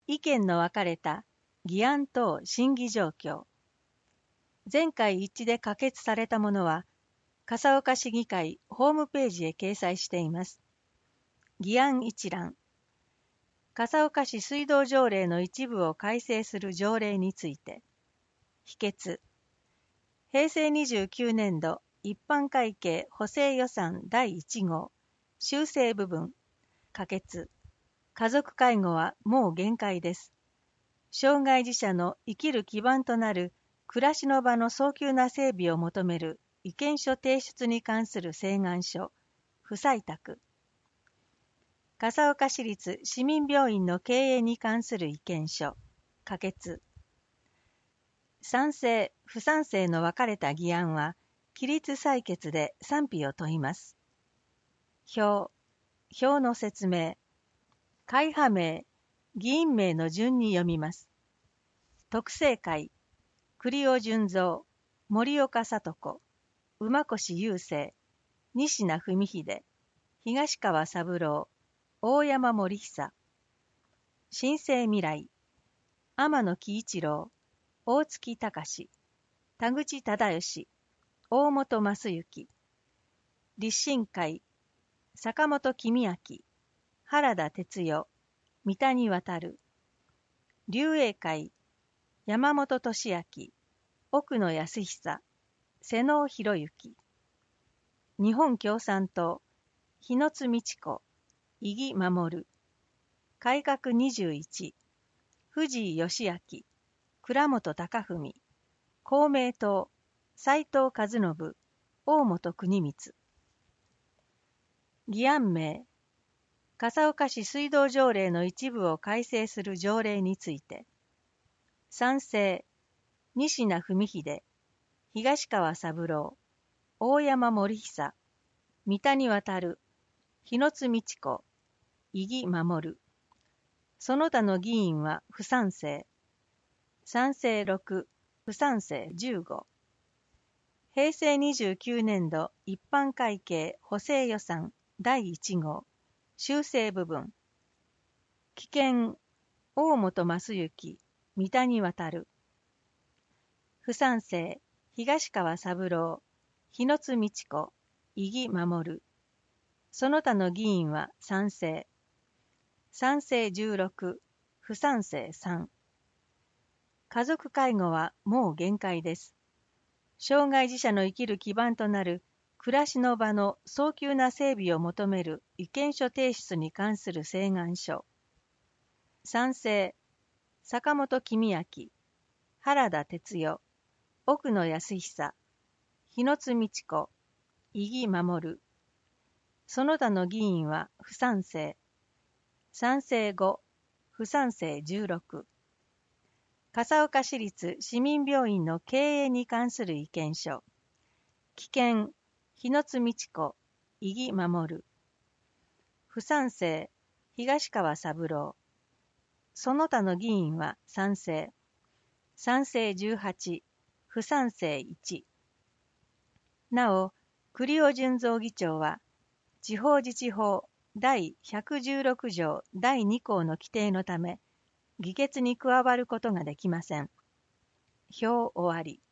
意見の分かれた議案等審議状況。全会一致で可決されたものは、笠岡市議会ホームページへ掲載しています。議案一覧。笠岡市水道条例の一部を改正する条例について。否決。平成29年度一般会計補正予算第1号修正部分。可決。家族介護はもう限界です。障害児者の生きる基盤となる暮らしの場の早急な整備を求める意見書提出に関する請願書、不採択。笠岡市立市民病院の経営に関する意見書、可決。賛成、不賛成の分かれた議案は、起立採決で賛否を問います。表の説明。会派名、議員名の順に読みます。特政会、栗尾純三、森岡聡子、馬越雄生、西名文秀、東川三郎、大山森久。新生未来、天野喜一郎、大月隆、田口忠義、大本正幸。立信会、坂本公明、原田哲代、三谷渡。龍英会、山本俊明、奥野康久、瀬能博之。日本共産党、日野津美智子、伊木守。改革21、藤井義明、倉本隆文。公明党、斉藤和信、大本邦光。議案名、笠岡市水道条例の一部を改正する条例について。賛成、西名文秀、東川三郎、大山森久、三谷渡、日野津美智子、伊木守。その他の議員は不賛成。賛成6、不賛成15。平成29年度一般会計補正予算第1号修正部分。棄権、大本正幸、三谷渡。不賛成、東川三郎、日野津美智子、伊木守。その他の議員は賛成。賛成16、不賛成3。家族介護はもう限界です。障害児者の生きる基盤となる暮らしの場の早急な整備を求める意見書提出に関する請願書。賛成、坂本公明、原田哲代、奥野康久、日野津美智子、伊木守。その他の議員は不賛成。賛成5、不賛成16。笠岡市立市民病院の経営に関する意見書。棄権、日野津美智子、伊木守。不賛成、東川三郎。その他の議員は賛成。賛成18、不賛成1。なお、栗尾純三議長は、地方自治法第116条第2項の規定のため、議決に加わることができません。表終わり。